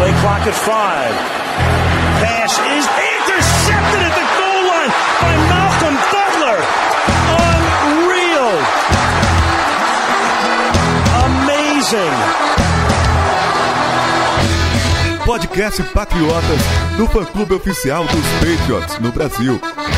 Play clock at 5. Pass is intercepted at the goal line by Malcolm Butler. Unreal. Amazing. Podcast Patriotas, do fã-clube oficial dos Patriots no Brasil.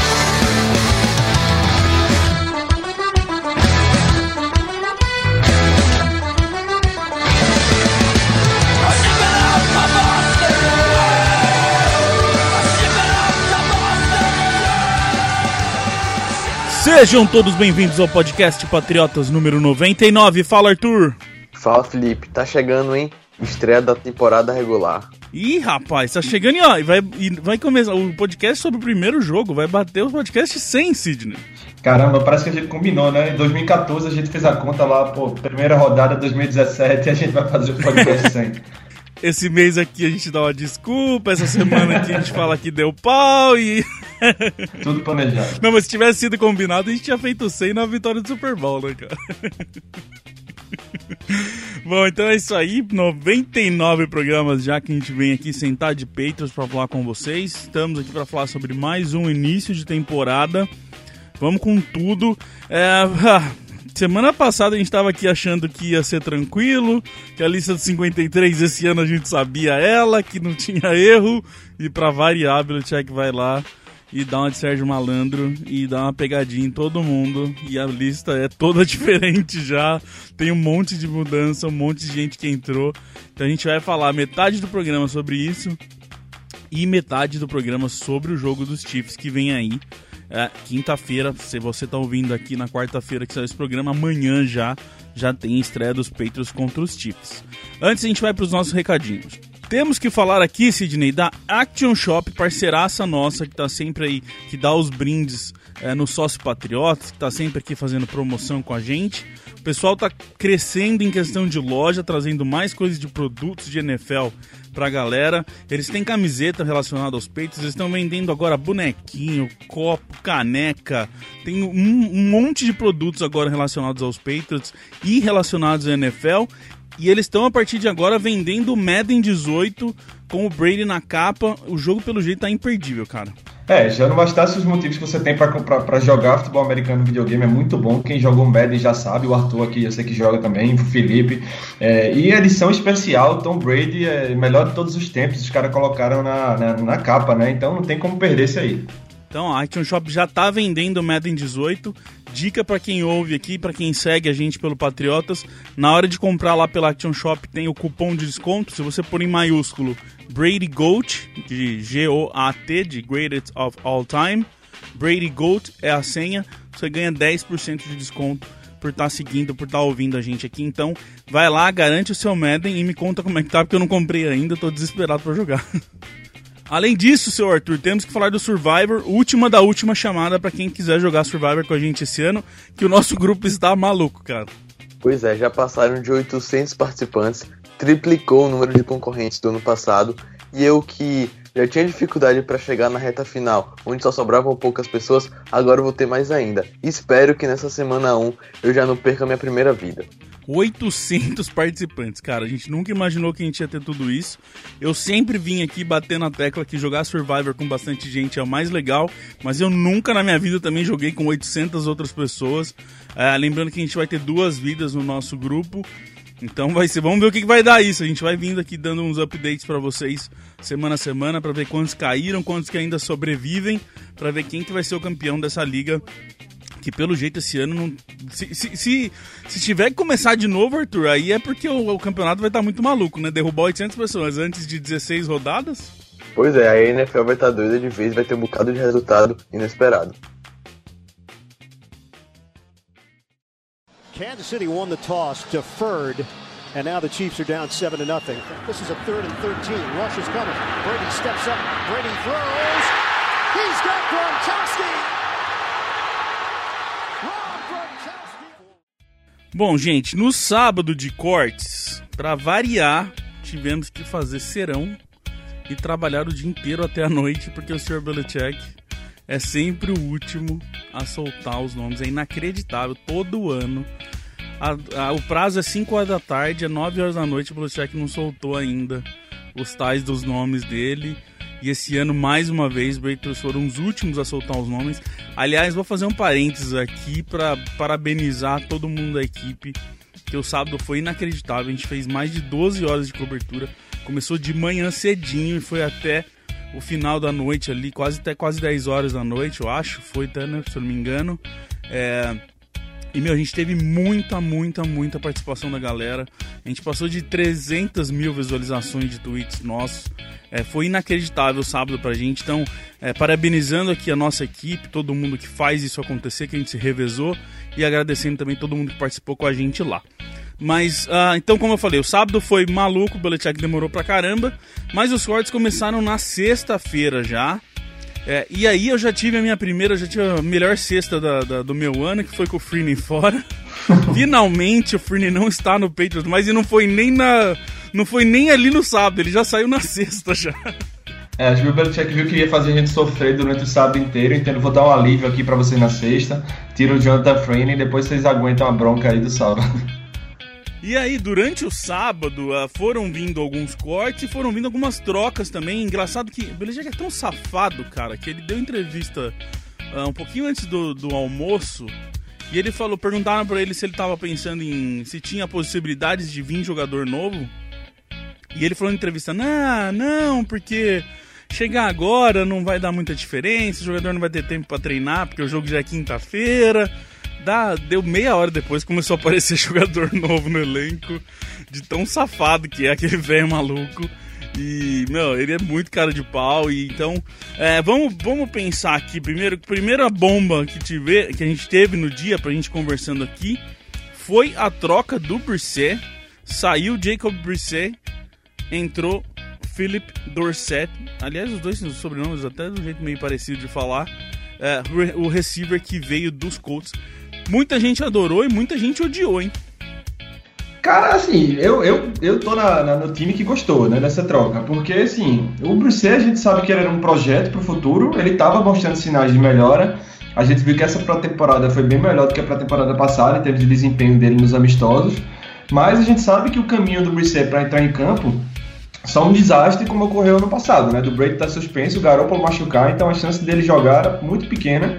Sejam todos bem-vindos ao podcast Patriotas número 99. Fala, Arthur. Fala, Felipe. Tá chegando, hein? Estreia da temporada regular. Ih, rapaz, tá chegando e vai começar o podcast sobre o primeiro jogo. Vai bater o podcast 100, Sidney. Caramba, parece que a gente combinou, né? Em 2014 a gente fez a conta lá, pô, primeira rodada 2017 e a gente vai fazer o podcast 100. Esse mês aqui a gente dá uma desculpa, essa semana aqui a gente fala que deu pau e... Tudo planejado. Não, mas se tivesse sido combinado, a gente tinha feito 100 na vitória do Super Bowl, né, cara? Bom, então é isso aí, 99 programas já que a gente vem aqui sentar de peitos pra falar com vocês. Estamos aqui pra falar sobre mais um início de temporada. Vamos com tudo. Semana passada a gente tava aqui achando que ia ser tranquilo, que a lista dos 53 esse ano a gente sabia ela, que não tinha erro, e pra variar, Belichick vai lá e dá uma de Sérgio Malandro e dá uma pegadinha em todo mundo, e a lista é toda diferente já, tem um monte de mudança, um monte de gente que entrou, então a gente vai falar metade do programa sobre isso e metade do programa sobre o jogo dos Chiefs que vem aí. Quinta-feira, se você tá ouvindo aqui na quarta-feira que saiu esse programa, amanhã já tem estreia dos Patriots contra os Chiefs. Antes a gente vai para os nossos recadinhos. Temos que falar aqui, Sidney, da Action Shop, parceiraça nossa, que tá sempre aí, que dá os brindes no Sócio Patriotas, que tá sempre aqui fazendo promoção com a gente. O pessoal tá crescendo em questão de loja, trazendo mais coisas de produtos de NFL pra galera. Eles têm camiseta relacionada aos peitos, eles estão vendendo agora bonequinho, copo, caneca, tem um monte de produtos agora relacionados aos Patriots e relacionados à NFL. E eles estão, a partir de agora, vendendo o Madden 18 com o Brady na capa. O jogo, pelo jeito, tá imperdível, cara. Já não bastasse os motivos que você tem pra jogar futebol americano no videogame, é muito bom. Quem jogou Madden já sabe, o Arthur aqui, eu sei que joga também, o Felipe. E a edição especial, Tom Brady, melhor de todos os tempos, os caras colocaram na capa, né? Então não tem como perder isso aí. Então a Action Shop já tá vendendo o Madden 18. Dica pra quem ouve aqui, pra quem segue a gente pelo Patriotas, na hora de comprar lá pela Action Shop tem o cupom de desconto. Se você pôr em maiúsculo Brady GOAT, de G-O-A-T, de Greatest of All Time, Brady GOAT é a senha, você ganha 10% de desconto por estar seguindo, por estar ouvindo a gente aqui. Então vai lá, garante o seu Madden e me conta como é que tá, porque eu não comprei ainda, tô desesperado pra jogar. Além disso, seu Arthur, temos que falar do Survivor, última da última chamada pra quem quiser jogar Survivor com a gente esse ano, que o nosso grupo está maluco, cara. Pois é, já passaram de 800 participantes, triplicou o número de concorrentes do ano passado, e eu que já tinha dificuldade pra chegar na reta final, onde só sobravam poucas pessoas, agora eu vou ter mais ainda. Espero que nessa semana 1 eu já não perca a minha primeira vida. 800 participantes, cara, a gente nunca imaginou que a gente ia ter tudo isso. Eu sempre vim aqui bater na tecla que jogar Survivor com bastante gente é o mais legal, mas eu nunca na minha vida também joguei com 800 outras pessoas. Lembrando que a gente vai ter 2 vidas no nosso grupo, então vai ser, vamos ver o que vai dar isso. A gente vai vindo aqui dando uns updates pra vocês semana a semana, pra ver quantos caíram, quantos que ainda sobrevivem, pra ver quem que vai ser o campeão dessa liga. Que pelo jeito esse ano não... Se tiver que começar de novo, Arthur, aí é porque o campeonato vai estar muito maluco, né? Derrubar 800 pessoas antes de 16 rodadas? Pois é, a NFL vai estar doida de vez, vai ter um bocado de resultado inesperado. Kansas City won the toss, deferred, and now the Chiefs are down 7-0. This is a 3rd and 13. Rush is coming. Brady steps up. Brady throws. He's got Gronkowski. Bom, gente, no sábado de cortes, pra variar, tivemos que fazer serão e trabalhar o dia inteiro até a noite, porque o Sr. Belichick é sempre o último a soltar os nomes. É inacreditável, todo ano. O prazo é 5 horas da tarde, é 9 horas da noite, o Belichick não soltou ainda os tais dos nomes dele. E esse ano, mais uma vez, os Breakthroughs foram os últimos a soltar os nomes. Aliás, vou fazer um parênteses aqui para parabenizar todo mundo da equipe, que o sábado foi inacreditável. A gente fez mais de 12 horas de cobertura. Começou de manhã cedinho e foi até o final da noite ali, até quase 10 horas da noite, eu acho. Foi até, né, se eu não me engano. E, a gente teve muita participação da galera. A gente passou de 300 mil visualizações de tweets nossos. Foi inacreditável o sábado pra gente. Então, parabenizando aqui a nossa equipe, todo mundo que faz isso acontecer, que a gente se revezou. E agradecendo também todo mundo que participou com a gente lá. Mas, então, como eu falei, o sábado foi maluco, o Belichick demorou pra caramba. Mas os cortes começaram na sexta-feira já. E aí eu já tive a melhor cesta do meu ano, que foi com o Freeney fora. Finalmente o Freeney não está no Patriots, mas não foi nem ali no sábado, ele já saiu na sexta já. Acho que o Belichick viu que ia fazer a gente sofrer durante o sábado inteiro, então eu vou dar um alívio aqui pra vocês na sexta. Tira o Jonathan Freeney e depois vocês aguentam a bronca aí do sábado. E aí, durante o sábado, foram vindo alguns cortes e foram vindo algumas trocas também. Engraçado que o Belichick é tão safado, cara, que ele deu entrevista um pouquinho antes do almoço. E ele perguntaram pra ele se ele tava pensando se tinha possibilidades de vir jogador novo. E ele falou na entrevista, não, porque chegar agora não vai dar muita diferença, o jogador não vai ter tempo pra treinar, porque o jogo já é quinta-feira. Deu meia hora depois, começou a aparecer jogador novo no elenco, de tão safado que é aquele velho maluco. E, ele é muito cara de pau. E então, vamos pensar aqui. Primeira bomba que a gente teve no dia, pra gente conversando aqui, foi a troca do Brissett. Saiu Jacob Brissett, entrou Philip Dorsett. Aliás, os dois sobrenomes até do jeito meio parecido de falar. O receiver que veio dos Colts. Muita gente adorou e muita gente odiou, hein? Cara, assim, eu tô no time que gostou, né, dessa troca. Porque, assim, o Brissett, a gente sabe que ele era um projeto pro futuro. Ele tava mostrando sinais de melhora. A gente viu que essa pré-temporada foi bem melhor do que a pré-temporada passada em termos de desempenho dele nos amistosos. Mas a gente sabe que o caminho do Brissett para entrar em campo só um desastre, como ocorreu ano passado, né? Do Brady tá suspenso, o Garoppolo machucar, então a chance dele jogar era muito pequena.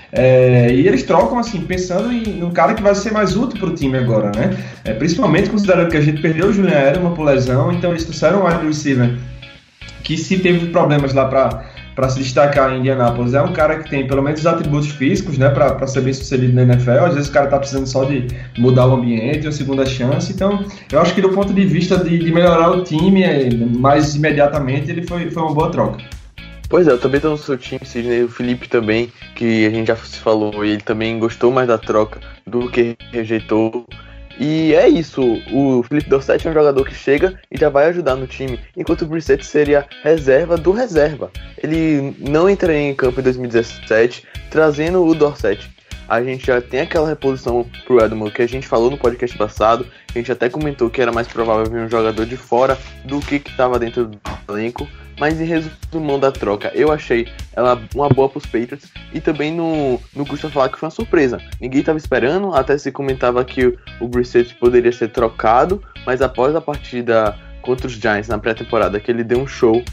E eles trocam, assim, pensando num cara que vai ser mais útil pro time agora, né? Principalmente considerando que a gente perdeu o Julian Edelman por lesão, então eles trouxeram um wide receiver que, se teve problemas lá para se destacar em Indianápolis, é um cara que tem pelo menos os atributos físicos, né, para ser bem sucedido na NFL. Às vezes o cara tá precisando só de mudar o ambiente, uma segunda chance. Então eu acho que do ponto de vista de melhorar o time mais imediatamente, ele foi uma boa troca. Pois é, eu também tô no seu time, Sidney, o Felipe também, que a gente já se falou, ele também gostou mais da troca do que rejeitou. E é isso, o Philip Dorsett é um jogador que chega e já vai ajudar no time, enquanto o Brissett seria reserva do reserva. Ele não entraria em campo em 2017, trazendo o Dorsett. A gente já tem aquela reposição pro Edelman que a gente falou no podcast passado, a gente até comentou que era mais provável vir um jogador de fora do que estava dentro do elenco. Mas em resumão da troca, eu achei ela uma boa pros Patriots e também não custa falar que foi uma surpresa. Ninguém estava esperando, até se comentava que o Brissett poderia ser trocado, mas após a partida contra os Giants na pré-temporada, que ele deu um show,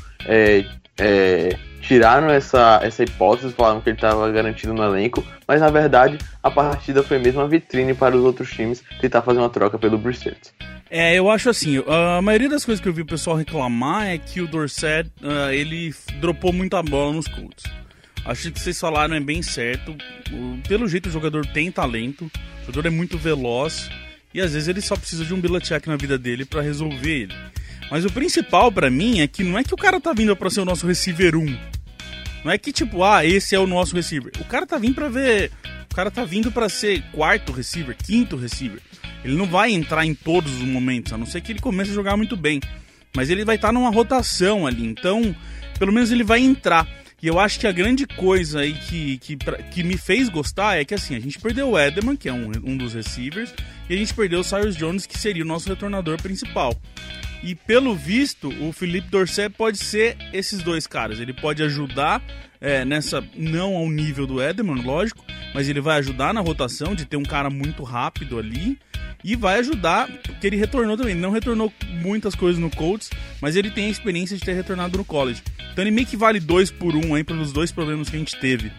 tiraram essa hipótese, falaram que ele estava garantido no elenco, mas na verdade a partida foi mesmo uma vitrine para os outros times tentar fazer uma troca pelo Brissett. Eu acho assim, a maioria das coisas que eu vi o pessoal reclamar é que o Dorsett, ele dropou muita bola nos Colts. Acho que vocês falaram é bem certo. Pelo jeito o jogador tem talento, o jogador é muito veloz e às vezes ele só precisa de um Belichick na vida dele pra resolver ele. Mas o principal pra mim é que não é que o cara tá vindo pra ser o nosso receiver 1. Não é que tipo, esse é o nosso receiver. O cara tá vindo pra ver... O cara tá vindo pra ser quarto receiver, quinto receiver. Ele não vai entrar em todos os momentos, a não ser que ele comece a jogar muito bem. Mas ele vai estar numa rotação ali, então pelo menos ele vai entrar. E eu acho que a grande coisa aí que me fez gostar é que assim, a gente perdeu o Edelman, que é um dos receivers, e a gente perdeu o Cyrus Jones, que seria o nosso retornador principal. E pelo visto, o Philip Dorsett pode ser esses dois caras. Ele pode ajudar nessa, não ao nível do Edelman, lógico, mas ele vai ajudar na rotação de ter um cara muito rápido ali. e vai ajudar, porque ele retornou também. Ele não retornou muitas coisas no Colts, mas ele tem a experiência de ter retornado no college. Então ele meio que vale 2 por 1 aí pelos 2 problemas que a gente teve.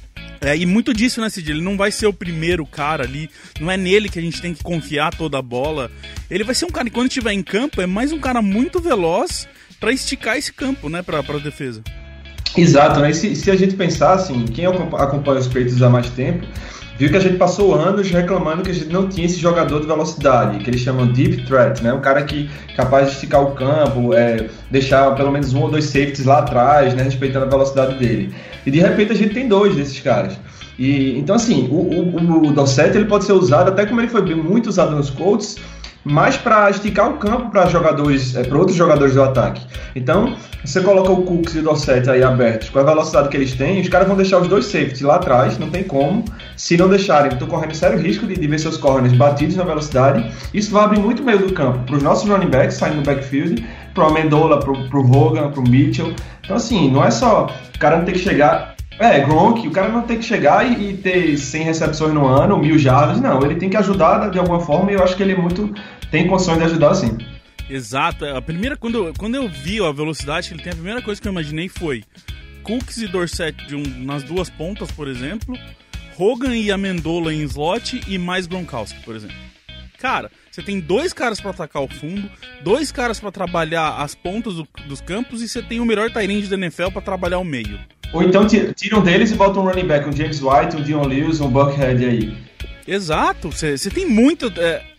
E muito disso, né, Cid? Ele não vai ser o primeiro cara ali, não é nele que a gente tem que confiar toda a bola. Ele vai ser um cara que, quando estiver em campo, é mais um cara muito veloz pra esticar esse campo, né, pra defesa. Exato, né? Se a gente pensar assim, quem acompanha os Patriots há mais tempo, viu que a gente passou anos reclamando que a gente não tinha esse jogador de velocidade, que eles chamam deep threat, né? Um cara que é capaz de esticar o campo, deixar pelo menos 1 ou 2 safeties lá atrás, né? Respeitando a velocidade dele. E de repente a gente tem 2 desses caras. Então assim, o Dorsett ele pode ser usado, até como ele foi muito usado nos Colts, mais para esticar o campo para outros jogadores do ataque. Então, você coloca o Cooks e o Dorsett aí abertos, com a velocidade que eles têm, os caras vão deixar os 2 safeties lá atrás, não tem como. Se não deixarem, estão correndo sério risco de ver seus corners batidos na velocidade. Isso vai abrir muito meio do campo para os nossos running backs saindo no backfield, para o Amendola, para o Hogan, para o Mitchell. Então, assim, não é só o cara não ter que chegar... Gronk, o cara não tem que chegar e ter 100 recepções no ano, 1000 jardas, não. Ele tem que ajudar de alguma forma e eu acho que ele tem condições de ajudar sim. Exato. A primeira, quando eu vi a velocidade que ele tem, a primeira coisa que eu imaginei foi Cooks e Dorsett nas 2 pontas, por exemplo, Hogan e Amendola em slot e mais Gronkowski, por exemplo. Cara, você tem 2 caras pra atacar o fundo, 2 caras pra trabalhar as pontas dos campos e você tem o melhor tight end da NFL pra trabalhar o meio. Ou então tiram deles e botam um running back, um James White, um Dion Lewis, um Buckhead aí. Exato, você tem muito...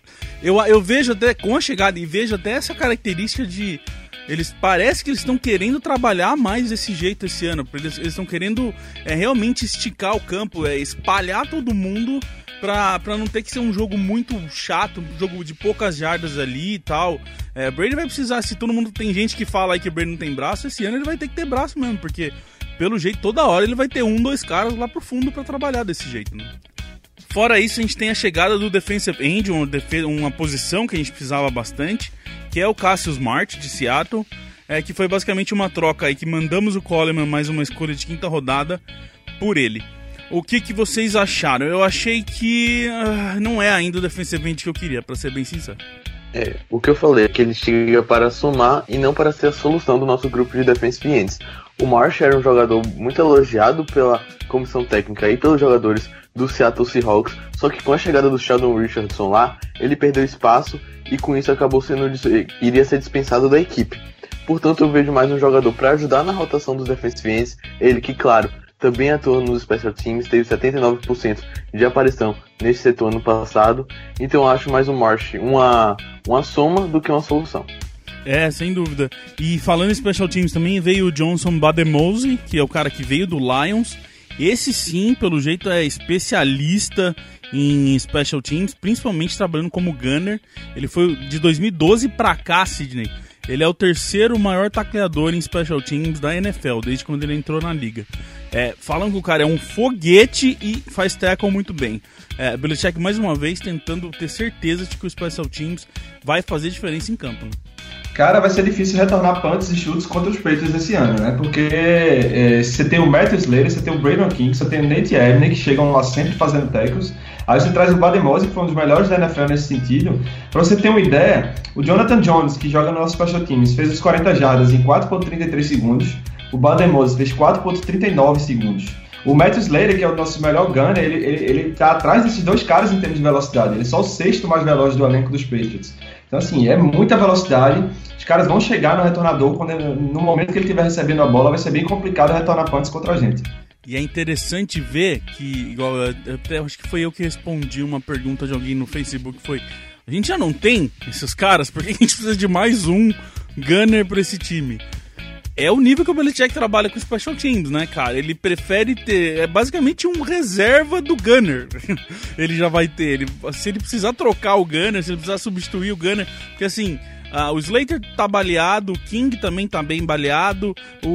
Eu vejo até, com a chegada, e vejo até essa característica de... Parece que eles estão querendo trabalhar mais desse jeito esse ano. Eles estão querendo realmente esticar o campo, espalhar todo mundo pra não ter que ser um jogo muito chato, um jogo de poucas jardas ali e tal. Brady vai precisar, se todo mundo tem gente que fala aí que o Brady não tem braço, esse ano ele vai ter que ter braço mesmo, porque pelo jeito toda hora ele vai ter 1, 2 caras lá pro fundo pra trabalhar desse jeito, né? Fora isso, a gente tem a chegada do defensive end, uma posição que a gente precisava bastante, que é o Cassius Smart, de Seattle, que foi basicamente uma troca aí, que mandamos o Coleman mais uma escolha de 5ª rodada por ele. O que vocês acharam? Eu achei que não é ainda o defensive end que eu queria, pra ser bem sincero. O que eu falei é que ele chega para somar e não para ser a solução do nosso grupo de defensive ends. O Marsh era um jogador muito elogiado pela comissão técnica e pelos jogadores do Seattle Seahawks, só que com a chegada do Sheldon Richardson lá, ele perdeu espaço e com isso iria ser dispensado da equipe. Portanto, eu vejo mais um jogador para ajudar na rotação dos defensive ends, ele que, claro, também atuou nos special teams, teve 79% de aparição nesse setor ano passado, então eu acho mais um Marsh uma soma do que uma solução. Sem dúvida. E falando em special teams também, veio o Johnson Bademose, que é o cara que veio do Lions. Esse sim, pelo jeito, é especialista em special teams, principalmente trabalhando como gunner. Ele foi de 2012 pra cá, Sidney. Ele é o 3º maior tacleador em special teams da NFL, desde quando ele entrou na liga. Falam que o cara é um foguete e faz tackle muito bem. Belichick, mais uma vez, tentando ter certeza de que o special teams vai fazer diferença em campo, né? Cara, vai ser difícil retornar punts e chutes contra os Patriots esse ano, né? Porque você tem o Matthew Slater, você tem o Braden King, você tem o Nate Ebner, que chegam lá sempre fazendo tackles. Aí você traz o Bademose, que foi um dos melhores da NFL nesse sentido. Pra você ter uma ideia, o Jonathan Jones, que joga no nosso special teams, fez os 40 jardas em 4.33 segundos. O Bademose fez 4.39 segundos. O Matthew Slater, que é o nosso melhor gunner, ele tá atrás desses 2 caras em termos de velocidade. Ele é só o 6º mais veloz do elenco dos Patriots. Então, assim, é muita velocidade. Os caras vão chegar no retornador no momento que ele estiver recebendo a bola, vai ser bem complicado retornar punts contra a gente. E é interessante ver que, igual, até acho que foi eu que respondi uma pergunta de alguém no Facebook, foi: a gente já não tem esses caras, por que a gente precisa de mais um gunner para esse time? É o nível que o Belichick trabalha com special teams, né, cara? Ele prefere ter... basicamente um reserva do gunner. Ele já vai ter. Se ele precisar trocar o gunner, se ele precisar substituir o gunner... Porque, assim, o Slater tá baleado, o King também tá bem baleado,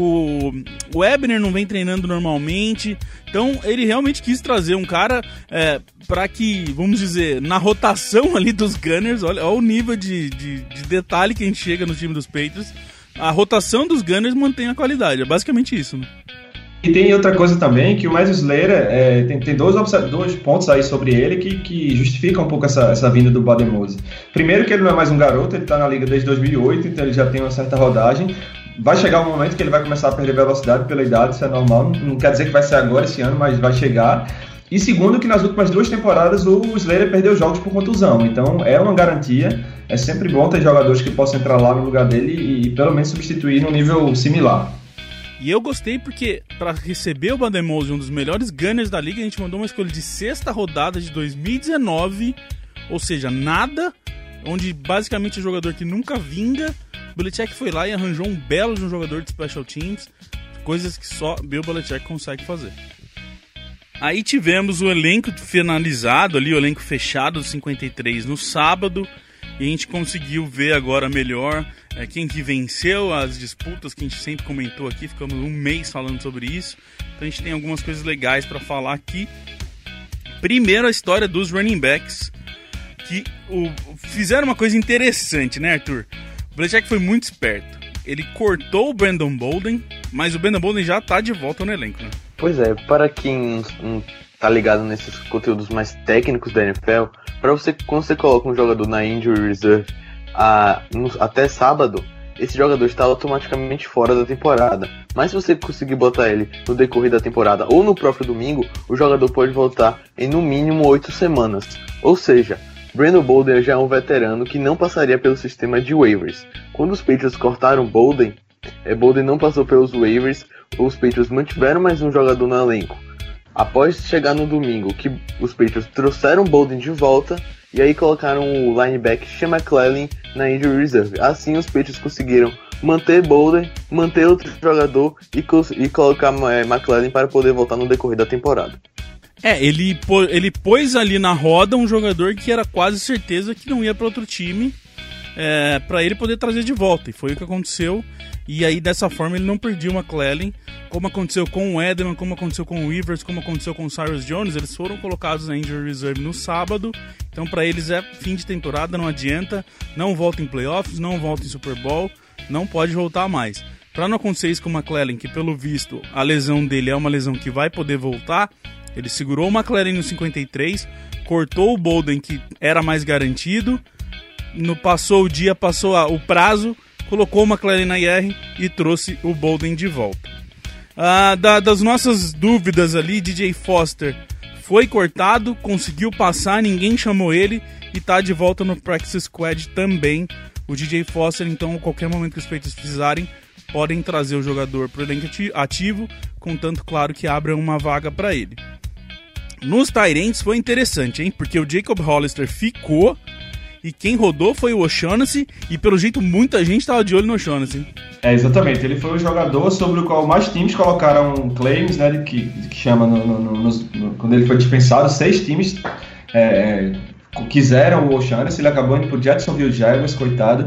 o Ebner não vem treinando normalmente. Então, ele realmente quis trazer um cara para que, vamos dizer, na rotação ali dos gunners, olha o nível de detalhe que a gente chega no time dos Patriots, a rotação dos gunners mantém a qualidade. É basicamente isso, né? E tem outra coisa também, que o Matthew Slater tem dois pontos aí sobre ele que justificam um pouco essa vinda do Budenholzer. Primeiro que ele não é mais um garoto, ele está na liga desde 2008, então ele já tem uma certa rodagem. Vai chegar um momento que ele vai começar a perder velocidade pela idade, isso é normal, não quer dizer que vai ser agora esse ano, mas vai chegar. E segundo que nas últimas 2 temporadas o Slater perdeu jogos por contusão, então é uma garantia, é sempre bom ter jogadores que possam entrar lá no lugar dele e pelo menos substituir num nível similar. E eu gostei porque, para receber o Budenholzer, um dos melhores gunners da liga, a gente mandou uma escolha de 6ª rodada de 2019, ou seja, nada, onde basicamente o jogador que nunca vinga. O Belichick foi lá e arranjou um belo de um jogador de special teams, coisas que só Bill Belichick consegue fazer. Aí tivemos o elenco finalizado ali, o elenco fechado dos 53 no sábado, e a gente conseguiu ver agora melhor quem que venceu as disputas que a gente sempre comentou aqui, ficamos um mês falando sobre isso, então a gente tem algumas coisas legais para falar aqui. Primeiro, a história dos running backs, que fizeram uma coisa interessante, né, Arthur? O Belichick foi muito esperto, ele cortou o Brandon Bolden, mas o Brandon Bolden já tá de volta no elenco, né? Pois é, para quem não tá ligado nesses conteúdos mais técnicos da NFL, quando você coloca um jogador na Injury Reserve até sábado, esse jogador está automaticamente fora da temporada. Mas se você conseguir botar ele no decorrer da temporada ou no próprio domingo, o jogador pode voltar em no mínimo 8 semanas. Ou seja, Brandon Bolden já é um veterano que não passaria pelo sistema de waivers. Quando os Patriots cortaram Bolden, Bolden não passou pelos waivers, os Patriots mantiveram mais um jogador no elenco. Após chegar no domingo, que os Patriots trouxeram Bolden de volta, e aí colocaram o linebacker Sean McClellan na Injury Reserve. Assim os Patriots conseguiram manter Bolden, manter outro jogador e colocar McClellan para poder voltar no decorrer da temporada. Ele pôs ali na roda um jogador que era quase certeza que não ia para outro time, para ele poder trazer de volta, e foi o que aconteceu. E aí dessa forma ele não perdia o McClellan, como aconteceu com o Edelman, como aconteceu com o Rivers, como aconteceu com o Cyrus Jones. Eles foram colocados na Injury Reserve no sábado, então para eles é fim de temporada, não adianta, não volta em playoffs, não volta em Super Bowl, não pode voltar mais. Para não acontecer isso com o McClellan, que pelo visto a lesão dele é uma lesão que vai poder voltar, ele segurou o McClellan no 53, cortou o Bolden, que era mais garantido, passou o prazo, colocou o McClellan na IR e trouxe o Bolden de volta. Das nossas dúvidas ali, DJ Foster foi cortado, conseguiu passar, ninguém chamou ele e tá de volta no Practice Squad também. O DJ Foster, então, a qualquer momento que os Patriots precisarem, podem trazer o jogador para o elenco ativo, contanto, claro, que abra uma vaga para ele. Nos tight ends foi interessante, hein? Porque o Jacob Hollister ficou e quem rodou foi o O'Shaughnessy, e pelo jeito muita gente estava de olho no O'Shaughnessy. Exatamente, ele foi o jogador sobre o qual mais times colocaram claims, né, que chama quando ele foi dispensado, 6 times quiseram o O'Shaughnessy, ele acabou indo pro Jacksonville Jaguars, coitado.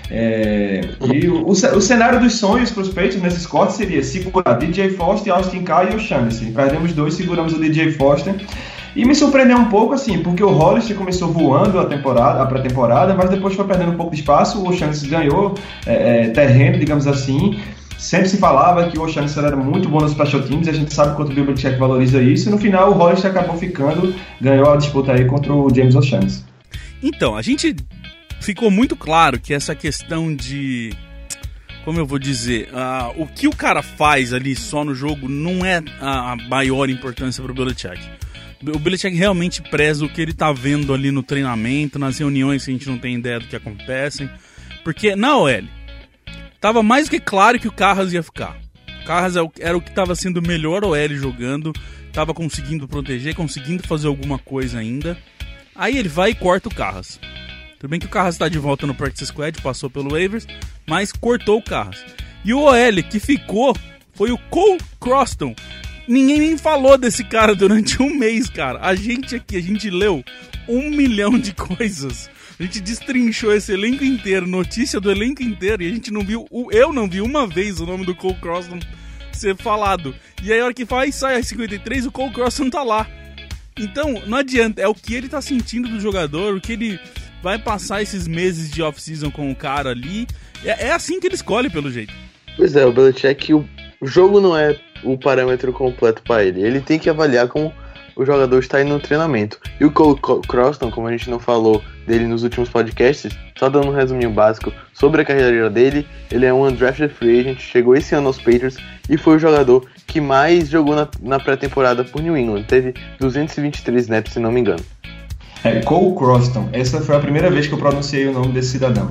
E o cenário dos sonhos para os Patriots nesses cortes seria segurar DJ Foster, Austin Carr e O'Shaughnessy. Perdemos 2, seguramos o DJ Foster. E me surpreendeu um pouco, assim, porque o Hollister começou voando a pré-temporada, mas depois foi perdendo um pouco de espaço. O O'Shaughnessy ganhou terreno, digamos assim. Sempre se falava que o O'Shaughnessy era muito bom nos special teams, a gente sabe quanto o Bill Belichick valoriza isso, e no final o Hollister acabou ganhou a disputa aí contra o James O'Shaughnessy. Então, a gente ficou muito claro que essa questão de, como eu vou dizer, o que o cara faz ali só no jogo não é a maior importância para o Belichick. O Belichick realmente preza o que ele tá vendo ali no treinamento, nas reuniões que a gente não tem ideia do que acontecem. Porque na OL, tava mais do que claro que o Carras ia ficar. O Carras era o que tava sendo o melhor OL jogando, tava conseguindo proteger, conseguindo fazer alguma coisa ainda. Aí ele vai e corta o Carras. Tudo bem que o Carras tá de volta no Practice Squad, passou pelo waivers, mas cortou o Carras. E o OL que ficou foi o Cole Croston. Ninguém nem falou desse cara durante um mês, cara. A gente leu 1 milhão de coisas. A gente destrinchou esse elenco inteiro, notícia do elenco inteiro, e a gente não viu, eu não vi uma vez o nome do Cole Croston ser falado. E aí a hora que sai a 53, o Cole Croston tá lá. Então, não adianta, é o que ele tá sentindo do jogador, o que ele vai passar esses meses de off-season com o cara ali. É assim que ele escolhe, pelo jeito. Pois é, o Belichick, o jogo não é o parâmetro completo para ele. Ele tem que avaliar como o jogador está indo no treinamento. E o Cole Croston, como a gente não falou dele nos últimos podcasts, só dando um resuminho básico sobre a carreira dele, ele é um undrafted free agent, chegou esse ano aos Patriots e foi o jogador que mais jogou na pré-temporada por New England. Teve 223 snaps, se não me engano. Cole Croston. Essa foi a primeira vez que eu pronunciei o nome desse cidadão.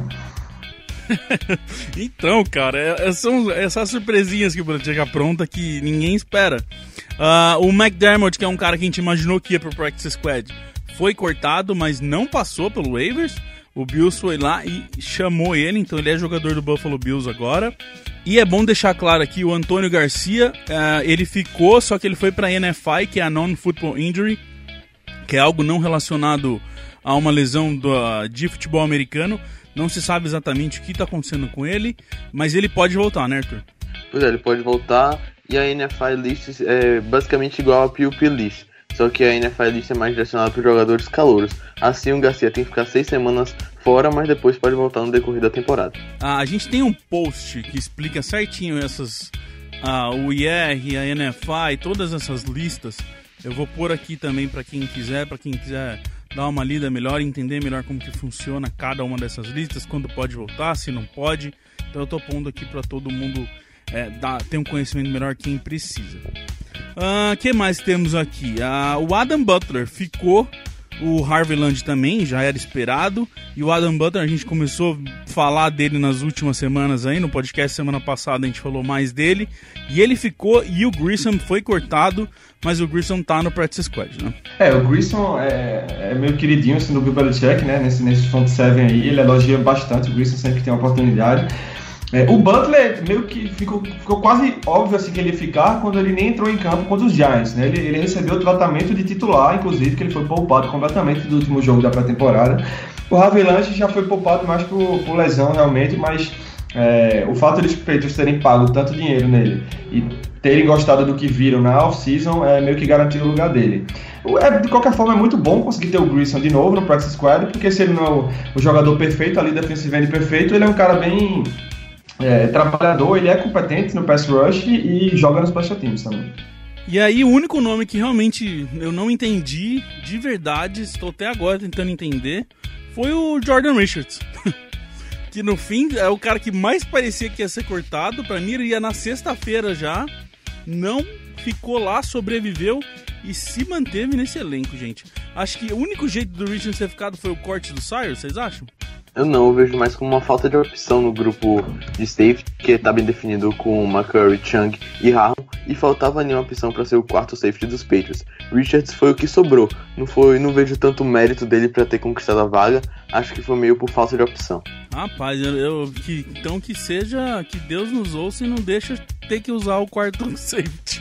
Então, cara, são essas surpresinhas que o Brasil chega apronta que ninguém espera. O McDermott, que é um cara que a gente imaginou que ia pro Practice Squad, foi cortado, mas não passou pelo waivers. O Bills foi lá e chamou ele, então ele é jogador do Buffalo Bills agora. E é bom deixar claro aqui, o Antônio Garcia, ele ficou, só que ele foi pra NFI, que é a Non-Football Injury, que é algo não relacionado a uma lesão de futebol americano. Não se sabe exatamente o que está acontecendo com ele, mas ele pode voltar, né, Arthur? Pois é, ele pode voltar, e a NFL List é basicamente igual a PUP List, só que a NFL List é mais direcionada para os jogadores calouros. Assim, o Garcia tem que ficar 6 semanas fora, mas depois pode voltar no decorrer da temporada. A gente tem um post que explica certinho essas, o IR, a NFI, todas essas listas. Eu vou pôr aqui também para quem quiser dar uma lida melhor, entender melhor como que funciona cada uma dessas listas, quando pode voltar, se não pode. Então eu tô pondo aqui para todo mundo ter um conhecimento melhor quem precisa. Que mais temos aqui? O Adam Butler ficou, o Harvey Land também, já era esperado. E o Adam Butler, a gente começou a falar dele nas últimas semanas aí, no podcast semana passada a gente falou mais dele. E ele ficou, e o Grissom foi cortado, mas o Grissom tá no practice squad, né? O Grissom é meio queridinho assim, do Bill Belichick, né? Nesse front seven aí, ele elogia bastante o Grissom sempre que tem uma oportunidade. O Butler meio que ficou quase óbvio assim, que ele ia ficar quando ele nem entrou em campo contra os Giants, né? Ele recebeu o tratamento de titular, inclusive, que ele foi poupado completamente do último jogo da pré-temporada. O Harvey Lange já foi poupado mais por lesão, realmente, mas o fato de os Patriots terem pago tanto dinheiro nele e terem gostado do que viram na off-season meio que garantiu o lugar dele. De qualquer forma, é muito bom conseguir ter o Grissom de novo no practice squad, porque se ele não é o jogador perfeito, ali defensive end perfeito, ele é um cara bem trabalhador, ele é competente no pass rush e joga nos special teams também. E aí o único nome que realmente eu não entendi de verdade, estou até agora tentando entender, foi o Jordan Richards. Que no fim é o cara que mais parecia que ia ser cortado. Pra mim ele ia na sexta-feira já, não ficou lá, sobreviveu e se manteve nesse elenco, gente. Acho que o único jeito do Richards ter ficado foi o corte do Cyrus, vocês acham? Eu vejo mais como uma falta de opção no grupo de safety, que está bem definido com McCurry, Chung e Harmon, e faltava nenhuma opção para ser o quarto safety dos Patriots. Richards foi o que sobrou, não vejo tanto mérito dele para ter conquistado a vaga, acho que foi meio por falta de opção. Rapaz, então que seja, que Deus nos ouça e não deixa ter que usar o quarto safety.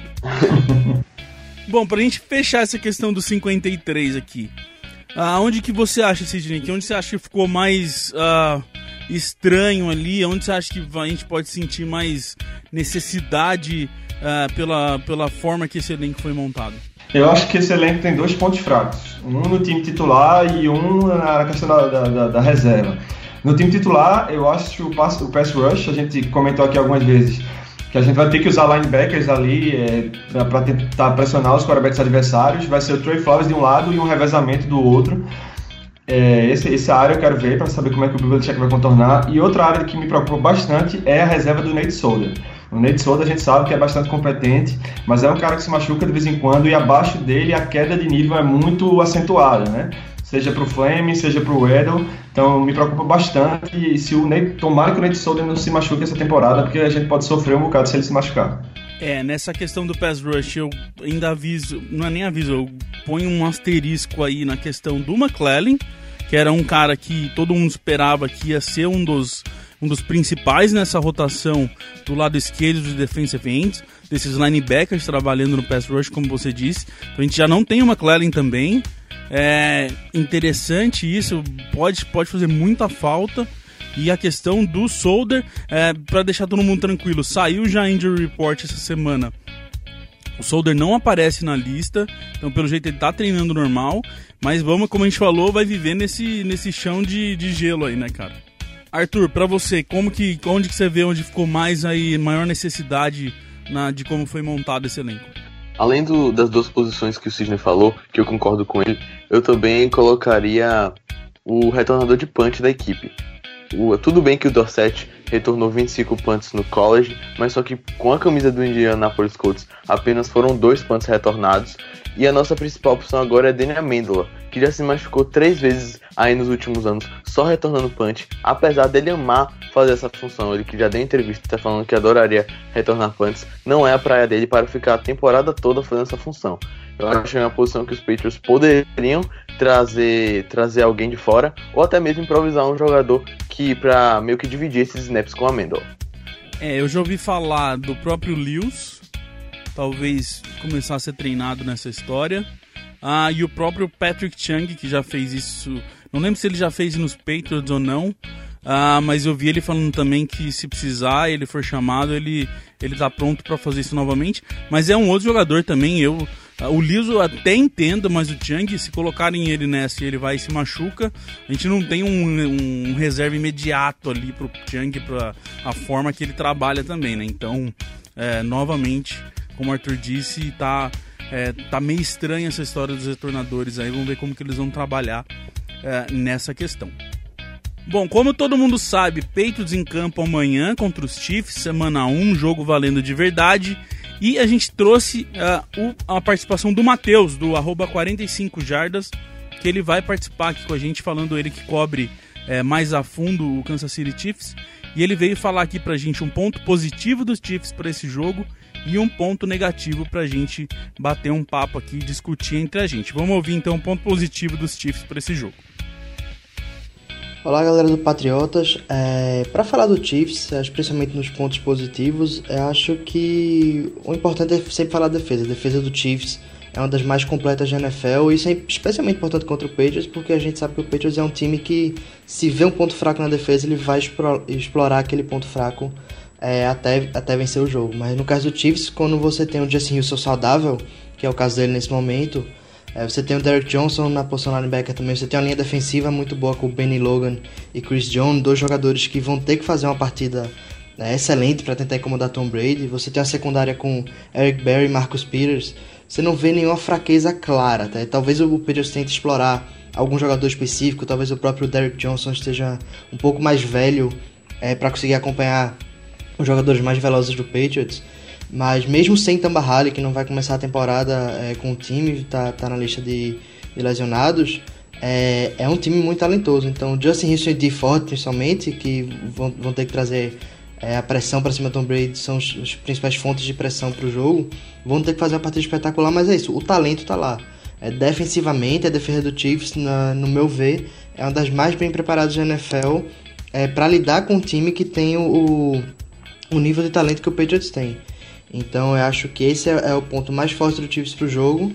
Bom, pra gente fechar essa questão do 53 aqui, onde que você acha, Sidney? Onde você acha que ficou mais estranho ali? Onde você acha que a gente pode sentir mais necessidade pela forma que esse elenco foi montado? Eu acho que esse elenco tem 2 pontos fracos. Um no time titular e um na questão da reserva. No time titular, eu acho que o pass rush, a gente comentou aqui algumas vezes, que a gente vai ter que usar linebackers ali para tentar pressionar os quarterbacks adversários. Vai ser o Trey Flowers de um lado e um revezamento do outro. Essa área eu quero ver para saber como é que o Bill Belichick vai contornar. E outra área que me preocupa bastante é a reserva do Nate Solder. O Nate Solder a gente sabe que é bastante competente, mas é um cara que se machuca de vez em quando e abaixo dele a queda de nível é muito acentuada, né? Seja para o Flame, seja para o Edel. Então me preocupa bastante e se tomara que o Nate Solder não se machuque essa temporada, porque a gente pode sofrer um bocado se ele se machucar. Nessa questão do pass rush eu ainda aviso, não é nem aviso, eu ponho um asterisco aí na questão do McClellan, que era um cara que todo mundo esperava que ia ser um dos principais nessa rotação do lado esquerdo dos defensive ends, desses linebackers trabalhando no pass rush, como você disse. Então a gente já não tem o McClellan também. É interessante isso, pode fazer muita falta. E a questão do Solder, para deixar todo mundo tranquilo, saiu já injury report essa semana. O Solder não aparece na lista, então pelo jeito ele tá treinando normal, mas como a gente falou, vai viver nesse chão de gelo aí, né, cara? Arthur, pra você, onde que você vê onde ficou maior necessidade de como foi montado esse elenco. Além das duas posições que o Sidney falou, que eu concordo com ele, eu também colocaria o retornador de punch da equipe. Tudo bem que o Dorsett retornou 25 punts no college, mas só que com a camisa do Indianapolis Colts apenas foram 2 punts retornados, e a nossa principal opção agora é Danny Amendola, que já se machucou 3 vezes aí nos últimos anos, só retornando punch, apesar dele amar fazer essa função. Ele que já deu entrevista falando que adoraria retornar punts, não é a praia dele para ficar a temporada toda fazendo essa função. Eu acho que é uma posição que os Patriots poderiam trazer alguém de fora, ou até mesmo improvisar um jogador que para meio que dividir esses snaps com a Amendola. Eu já ouvi falar do próprio Lewis, talvez começar a ser treinado nessa história. E o próprio Patrick Chung, que já fez isso, não lembro se ele já fez nos Patriots ou não, mas eu vi ele falando também que se precisar, ele for chamado, ele tá pronto para fazer isso novamente. Mas é um outro jogador também, o Lewis eu até entendo, mas o Chung, se colocarem ele nessa e ele vai e se machuca, a gente não tem um reserva imediato ali pro Chung, pra a forma que ele trabalha também, né? Então, novamente, como o Arthur disse, tá meio estranha essa história dos retornadores aí. Vamos ver como que eles vão trabalhar nessa questão. Bom, como todo mundo sabe, Patriots em campo amanhã contra os Chiefs, semana 1, jogo valendo de verdade. E a gente trouxe a participação do Matheus, do @45jardas, que ele vai participar aqui com a gente, falando ele que cobre mais a fundo o Kansas City Chiefs. E ele veio falar aqui pra gente um ponto positivo dos Chiefs para esse jogo e um ponto negativo pra gente bater um papo aqui e discutir entre a gente. Vamos ouvir então o ponto positivo dos Chiefs para esse jogo. Olá, galera do Patriotas. Para falar do Chiefs, especialmente nos pontos positivos, eu acho que o importante é sempre falar da defesa. A defesa do Chiefs é uma das mais completas da NFL, e isso é especialmente importante contra o Patriots, porque a gente sabe que o Patriots é um time que, se vê um ponto fraco na defesa, ele vai explorar aquele ponto fraco até vencer o jogo. Mas no caso do Chiefs, quando você tem o Justin Houston saudável, que é o caso dele nesse momento, você tem o Derrick Johnson na posição linebacker também, você tem uma linha defensiva muito boa com o Benny Logan e Chris Jones, 2 jogadores que vão ter que fazer uma partida excelente para tentar incomodar Tom Brady. Você tem a secundária com Eric Berry e Marcus Peters. Você não vê nenhuma fraqueza clara, tá? Talvez o Patriots tente explorar algum jogador específico, talvez o próprio Derrick Johnson esteja um pouco mais velho para conseguir acompanhar os jogadores mais velozes do Patriots. Mas mesmo sem Tamba Hali, que não vai começar a temporada com o time, tá na lista de lesionados, é um time muito talentoso. Então Justin Houston e Dee Ford, principalmente, que vão ter que trazer a pressão para cima do Tom Brady, são as principais fontes de pressão para o jogo, vão ter que fazer uma partida espetacular. Mas é isso, o talento tá lá. Defensivamente, a defesa do Chiefs, no meu ver, é uma das mais bem preparadas da NFL para lidar com um time que tem o nível de talento que o Patriots tem. Então eu acho que esse é o ponto mais forte do Chiefs pro jogo.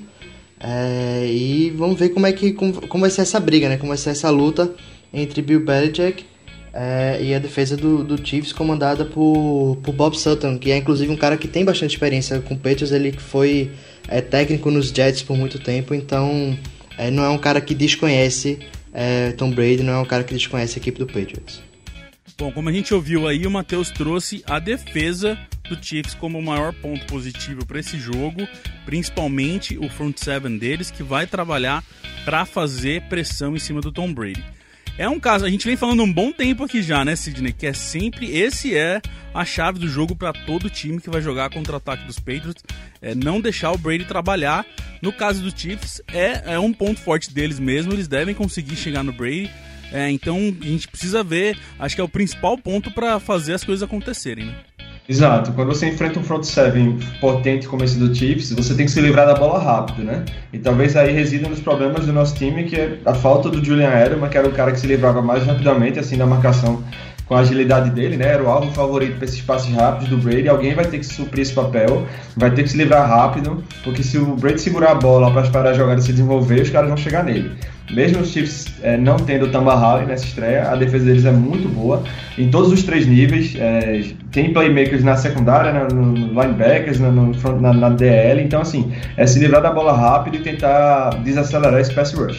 E vamos ver como vai ser essa briga, né? Como vai ser essa luta entre Bill Belichick e a defesa do Chiefs, comandada por Bob Sutton, que é inclusive um cara que tem bastante experiência com o Patriots. Ele foi técnico nos Jets por muito tempo, então não é um cara que desconhece Tom Brady, não é um cara que desconhece a equipe do Patriots. Bom, como a gente ouviu aí, o Matheus trouxe a defesa do Chiefs como o maior ponto positivo para esse jogo, principalmente o front seven deles, que vai trabalhar para fazer pressão em cima do Tom Brady. É um caso, a gente vem falando um bom tempo aqui já, né, Sidney, que esse é a chave do jogo para todo time que vai jogar contra o ataque dos Patriots, não deixar o Brady trabalhar. No caso do Chiefs, é um ponto forte deles mesmo, eles devem conseguir chegar no Brady. Então a gente precisa ver, acho que é o principal ponto para fazer as coisas acontecerem, né? Exato, quando você enfrenta um front seven potente como esse do Chiefs, você tem que se livrar da bola rápido, né? E talvez aí resida nos problemas do nosso time, que é a falta do Julian Edelman, que era o cara que se livrava mais rapidamente assim da marcação com a agilidade dele, né? Era o alvo favorito para esses passes rápidos do Brady. Alguém vai ter que suprir esse papel, vai ter que se livrar rápido, porque se o Brady segurar a bola para esperar a jogada se desenvolver, os caras vão chegar nele. Mesmo os Chiefs não tendo o Tamba Hali nessa estreia, a defesa deles é muito boa em todos os 3 níveis. Tem playmakers na secundária, no linebackers, na DL. Então, assim, se livrar da bola rápido e tentar desacelerar esse pass rush.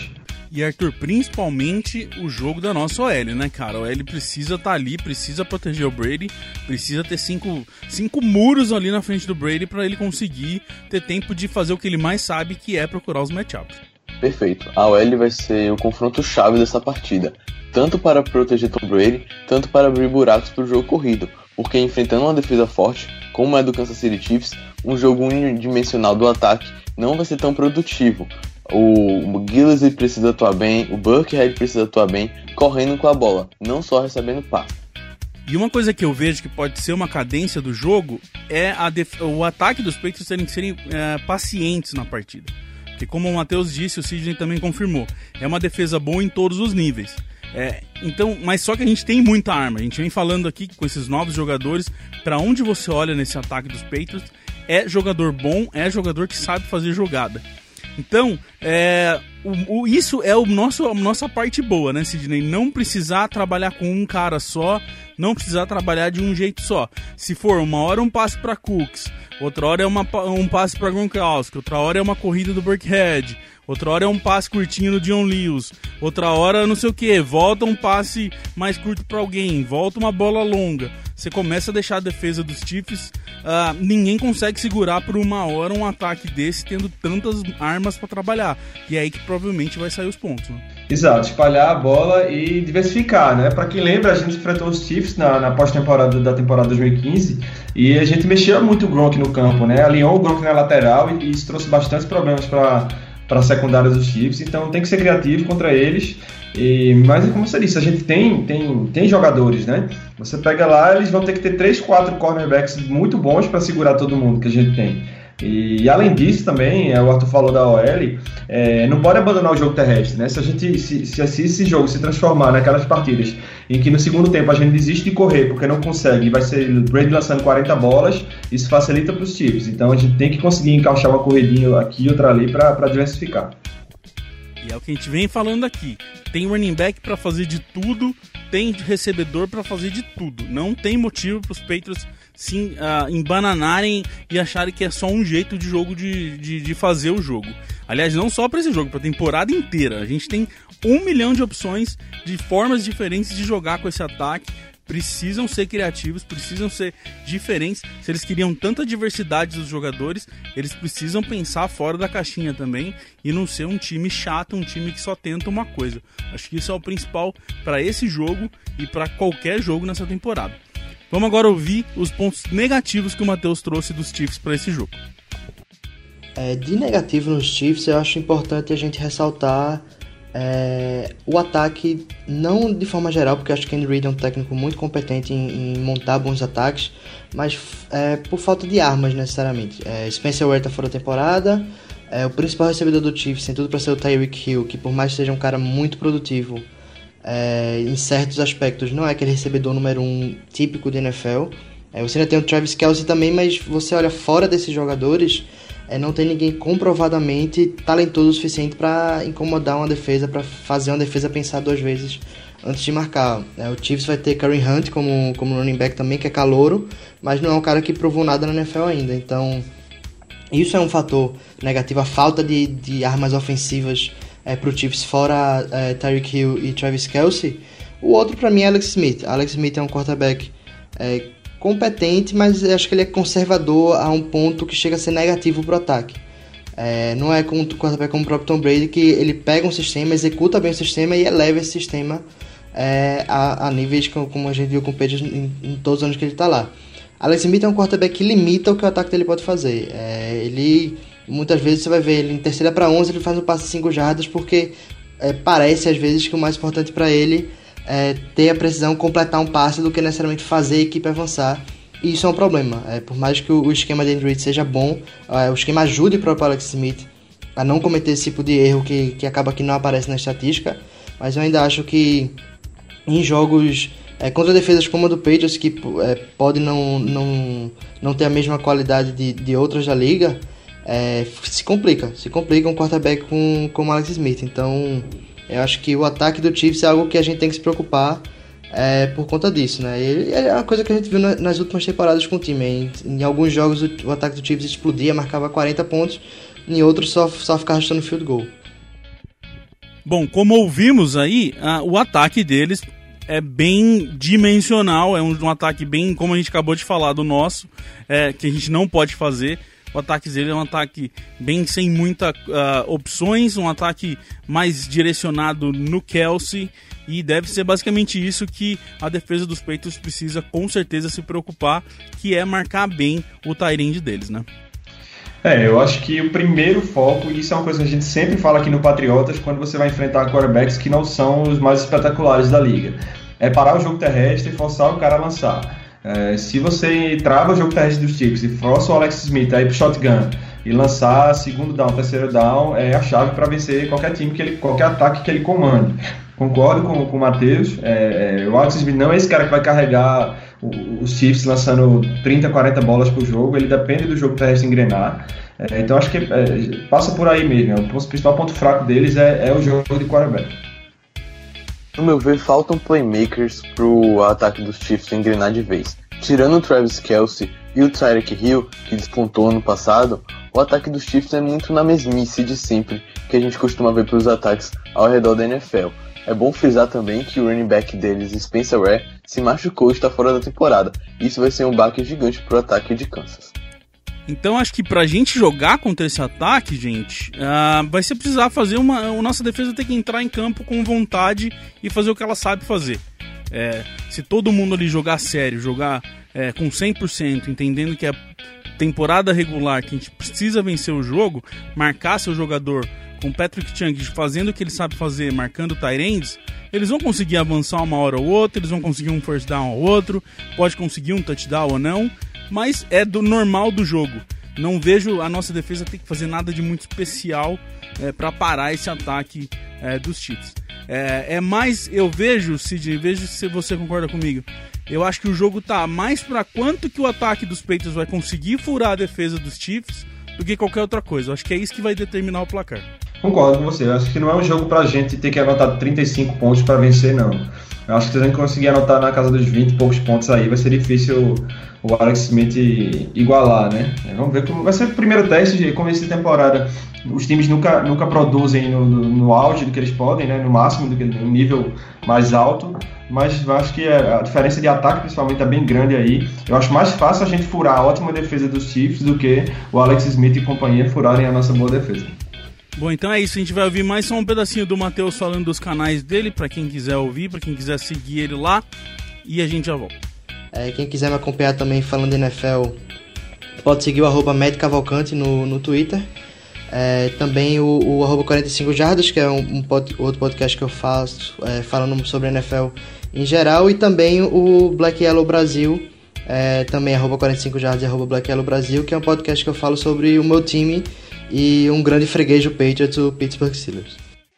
E, Arthur, principalmente o jogo da nossa OL, né, cara? A OL precisa estar ali, precisa proteger o Brady, precisa ter cinco muros ali na frente do Brady para ele conseguir ter tempo de fazer o que ele mais sabe, que é procurar os matchups. Perfeito. A OL vai ser o confronto chave dessa partida, tanto para proteger Tom Brady, tanto para abrir buracos para o jogo corrido, porque enfrentando uma defesa forte, como é do Kansas City Chiefs, um jogo unidimensional do ataque não vai ser tão produtivo. O Gillespie precisa atuar bem, o Burkhead precisa atuar bem, correndo com a bola, não só recebendo passe. E uma coisa que eu vejo que pode ser uma cadência do jogo é o ataque dos Patriots serem pacientes na partida. Porque como o Matheus disse, o Sidney também confirmou, é uma defesa boa em todos os níveis. Então, mas só que a gente tem muita arma. A gente vem falando aqui com esses novos jogadores, para onde você olha nesse ataque dos Patriots, é jogador bom, é jogador que sabe fazer jogada. Então, isso é a nossa parte boa, né, Sidney? Não precisar trabalhar com um cara só, não precisar trabalhar de um jeito só. Se for uma hora um passe para Cooks, outra hora é um passe para Gronkowski, outra hora é uma corrida do Burkhead, outra hora é um passe curtinho no Dion Lewis, outra hora não sei o que, volta um passe mais curto para alguém, volta uma bola longa. Você começa a deixar a defesa dos Chiefs, ninguém consegue segurar por uma hora um ataque desse tendo tantas armas para trabalhar. E é aí que provavelmente vai sair os pontos, né? Exato, espalhar a bola e diversificar, né? Para quem lembra, a gente enfrentou os Chiefs na pós-temporada da temporada 2015 e a gente mexia muito o Gronk no campo, né? Alinhou o Gronk na lateral e isso trouxe bastantes problemas para a secundária dos Chiefs, então tem que ser criativo contra eles. Mas como você disse, a gente tem jogadores, né? Você pega lá, eles vão ter que ter 3, 4 cornerbacks muito bons para segurar todo mundo que a gente tem. E além disso também, o Arthur falou da OL, não pode abandonar o jogo terrestre, né? Se esse jogo se transformar naquelas partidas em que no segundo tempo a gente desiste de correr porque não consegue, vai ser o Brady lançando 40 bolas, isso facilita para os Chiefs. Então a gente tem que conseguir encaixar uma corridinha aqui e outra ali para diversificar. E é o que a gente vem falando aqui. Tem running back para fazer de tudo, tem recebedor para fazer de tudo. Não tem motivo para os Patriots se embananarem e acharem que é só um jeito de jogo de fazer o jogo. Aliás, não só para esse jogo, para a temporada inteira. A gente tem 1 milhão de opções de formas diferentes de jogar com esse ataque. Precisam ser criativos, precisam ser diferentes. Se eles queriam tanta diversidade dos jogadores, eles precisam pensar fora da caixinha também e não ser um time chato, um time que só tenta uma coisa. Acho que isso é o principal para esse jogo e para qualquer jogo nessa temporada. Vamos agora ouvir os pontos negativos que o Matheus trouxe dos Chiefs para esse jogo. De negativo nos Chiefs, eu acho importante a gente ressaltar o ataque, não de forma geral, porque eu acho que Andy Reid é um técnico muito competente em montar bons ataques, mas por falta de armas necessariamente. Spencer Ware tá fora da temporada, o principal recebedor do Chiefs tem tudo para ser o Tyreek Hill, que por mais que seja um cara muito produtivo em certos aspectos, não é aquele recebedor número 1 típico de NFL. Você ainda tem o Travis Kelce também, mas você olha fora desses jogadores, não tem ninguém comprovadamente talentoso o suficiente para incomodar uma defesa, para fazer uma defesa pensar 2 vezes antes de marcar. O Chiefs vai ter Kareem Hunt como running back também, que é calouro, mas não é um cara que provou nada na NFL ainda. Então, isso é um fator negativo, a falta de armas ofensivas para o Chiefs, fora Tyreek Hill e Travis Kelce. O outro, para mim, é Alex Smith. Alex Smith é um quarterback competente, mas eu acho que ele é conservador a um ponto que chega a ser negativo pro ataque. Não é como o próprio Tom Brady, que ele pega um sistema, executa bem o sistema e eleva esse sistema a níveis como a gente viu com o Patriots em todos os anos que ele está lá. Alex Smith é um quarterback que limita o que o ataque dele pode fazer. Ele, muitas vezes você vai ver ele em 3ª para 11, ele faz um passe de 5 jardas, porque parece às vezes que o mais importante para ele ter a precisão, completar um passe, do que necessariamente fazer a equipe avançar. E isso é um problema. Por mais que o esquema de Andy Reid seja bom, o esquema ajude o próprio Alex Smith a não cometer esse tipo de erro que acaba que não aparece na estatística, mas eu ainda acho que em jogos contra defesas como a do Patriots, que pode não ter a mesma qualidade de outras da liga, se complica um quarterback com o Alex Smith. Então eu acho que o ataque do Chiefs é algo que a gente tem que se preocupar por conta disso, né? E é uma coisa que a gente viu nas últimas temporadas com o time. Em alguns jogos o ataque do Chiefs explodia, marcava 40 pontos, em outros só ficava chutando field goal. Bom, como ouvimos aí, o ataque deles é bem dimensional, é um ataque bem, como a gente acabou de falar do nosso, que a gente não pode fazer. O ataque dele é um ataque bem sem muitas opções, um ataque mais direcionado no Kelce, e deve ser basicamente isso que a defesa dos Patriots precisa com certeza se preocupar, que é marcar bem o tight end deles, né? Eu acho que o primeiro foco, e isso é uma coisa que a gente sempre fala aqui no Patriotas, quando você vai enfrentar quarterbacks que não são os mais espetaculares da liga, é parar o jogo terrestre e forçar o cara a lançar. Se você trava o jogo terrestre dos Chiefs e força o Alex Smith aí pro shotgun e lançar segundo down, terceiro down, é a chave para vencer qualquer time, qualquer ataque que ele comande. Concordo com o Matheus, o Alex Smith não é esse cara que vai carregar os Chiefs lançando 30, 40 bolas por jogo, ele depende do jogo terrestre engrenar. Então acho que passa por aí mesmo, o principal ponto fraco deles é o jogo de quarterback. No meu ver, faltam playmakers pro ataque dos Chiefs engrenar de vez. Tirando o Travis Kelce e o Tyreek Hill, que despontou ano passado, o ataque dos Chiefs é muito na mesmice de sempre que a gente costuma ver pelos ataques ao redor da NFL. É bom frisar também que o running back deles, Spencer Ware, se machucou e está fora da temporada. Isso vai ser um baque gigante pro ataque de Kansas. Então acho que pra gente jogar contra esse ataque, gente, vai ser precisar fazer a nossa defesa ter que entrar em campo com vontade e fazer o que ela sabe fazer. Se todo mundo ali jogar sério, jogar com 100%, entendendo que é temporada regular, que a gente precisa vencer o jogo, marcar seu jogador com Patrick Chung fazendo o que ele sabe fazer, marcando tight ends, eles vão conseguir avançar uma hora ou outra, eles vão conseguir um first down ou outro, pode conseguir um touchdown ou não, mas é do normal do jogo. Não vejo a nossa defesa ter que fazer nada de muito especial para parar esse ataque dos Chiefs. Eu vejo, Sidney, vejo se você concorda comigo, eu acho que o jogo tá mais para quanto que o ataque dos Patriots vai conseguir furar a defesa dos Chiefs do que qualquer outra coisa. Eu acho que é isso que vai determinar o placar. Concordo com você, eu acho que não é um jogo pra gente ter que anotar 35 pontos para vencer, não. Eu acho que se a gente conseguir anotar na casa dos 20 e poucos pontos aí, vai ser difícil o Alex Smith igualar, né? Vamos ver como vai ser o primeiro teste de começo de temporada. Os times nunca produzem no auge do que eles podem, né? No máximo, no nível mais alto, mas eu acho que a diferença de ataque principalmente é bem grande aí. Eu acho mais fácil a gente furar a ótima defesa dos Chiefs do que o Alex Smith e companhia furarem a nossa boa defesa. Bom, então é isso, a gente vai ouvir mais só um pedacinho do Matheus falando dos canais dele, pra quem quiser ouvir, pra quem quiser seguir ele lá, e a gente já volta. Quem quiser me acompanhar também falando de NFL, pode seguir o @Matt Cavalcante no Twitter. Também o @45 Jardas, que é outro podcast que eu faço falando sobre NFL em geral, e também o Black Yellow Brasil, também @45 Jardas e @Black Yellow Brasil, que é um podcast que eu falo sobre o meu time e um grande freguês do Patriots, o Pittsburgh Steelers.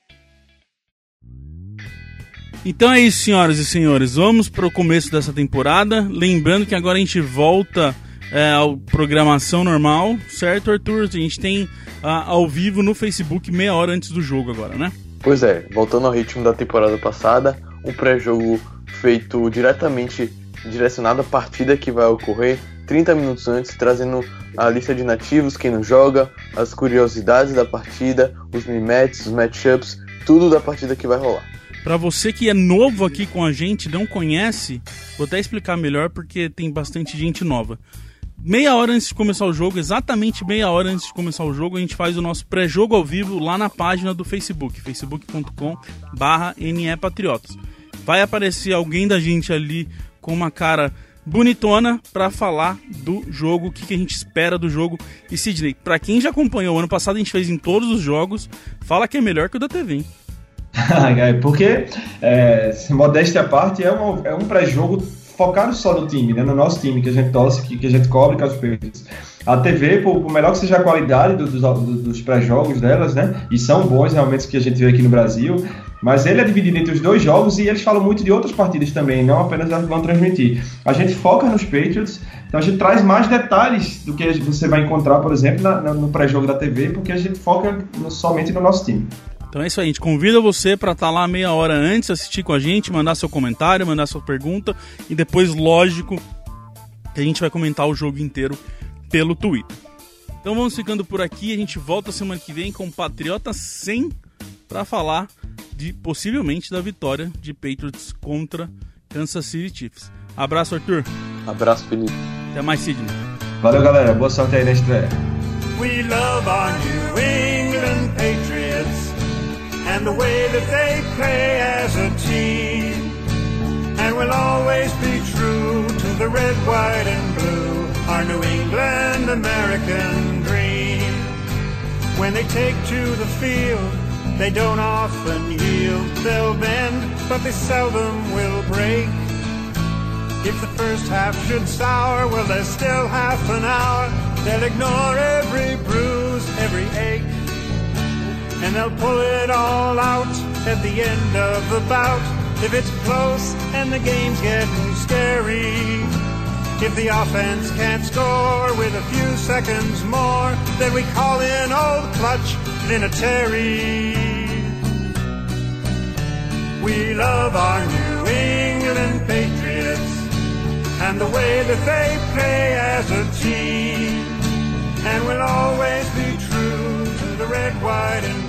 Então é isso, senhoras e senhores, vamos para o começo dessa temporada, lembrando que agora a gente volta à programação normal, certo, Arthur? A gente tem ao vivo no Facebook meia hora antes do jogo agora, né? Pois é, voltando ao ritmo da temporada passada, um pré-jogo feito direcionado à partida que vai ocorrer 30 minutos antes, trazendo a lista de nativos, quem não joga, as curiosidades da partida, os mimetes, os matchups, tudo da partida que vai rolar. Para você que é novo aqui com a gente, não conhece, vou até explicar melhor porque tem bastante gente nova. Meia hora antes de começar o jogo, exatamente meia hora antes de começar o jogo, a gente faz o nosso pré-jogo ao vivo lá na página do Facebook, facebook.com/NEPatriotas. Vai aparecer alguém da gente ali com uma cara bonitona para falar do jogo, o que a gente espera do jogo. E Sidney, para quem já acompanhou, ano passado a gente fez em todos os jogos, fala que é melhor que o da TV, hein? Porque, modéstia à parte, é um pré-jogo focado só no time, né? No nosso time, que a gente torce, que a gente cobre com as Patriots. A TV, por melhor que seja a qualidade dos pré-jogos delas, né? E são bons realmente que a gente vê aqui no Brasil, mas ele é dividido entre os dois jogos e eles falam muito de outras partidas também, não apenas as que vão transmitir. A gente foca nos Patriots, então a gente traz mais detalhes do que você vai encontrar, por exemplo, no pré-jogo da TV, porque a gente foca somente no nosso time. Então é isso aí, a gente convida você para estar lá meia hora antes, assistir com a gente, mandar seu comentário, mandar sua pergunta e depois, lógico, que a gente vai comentar o jogo inteiro pelo Twitter. Então vamos ficando por aqui, a gente volta semana que vem com Patriota 100 para falar possivelmente da vitória de Patriots contra Kansas City Chiefs. Abraço, Arthur. Abraço, Felipe. Até mais, Sidney. Valeu, galera. Boa sorte aí na estreia. We love our New England Patriots and the way that they play as a team. And we'll always be true to the red, white, and blue, our New England American dream. When they take to the field, they don't often yield. They'll bend, but they seldom will break. If the first half should sour, well, there's still half an hour. They'll ignore every bruise, every ache, and they'll pull it all out at the end of the bout. If it's close and the game's getting scary, if the offense can't score with a few seconds more, then we call in Old Clutch Vinatieri. We love our New England Patriots and the way that they play as a team. And we'll always be true to the red, white, and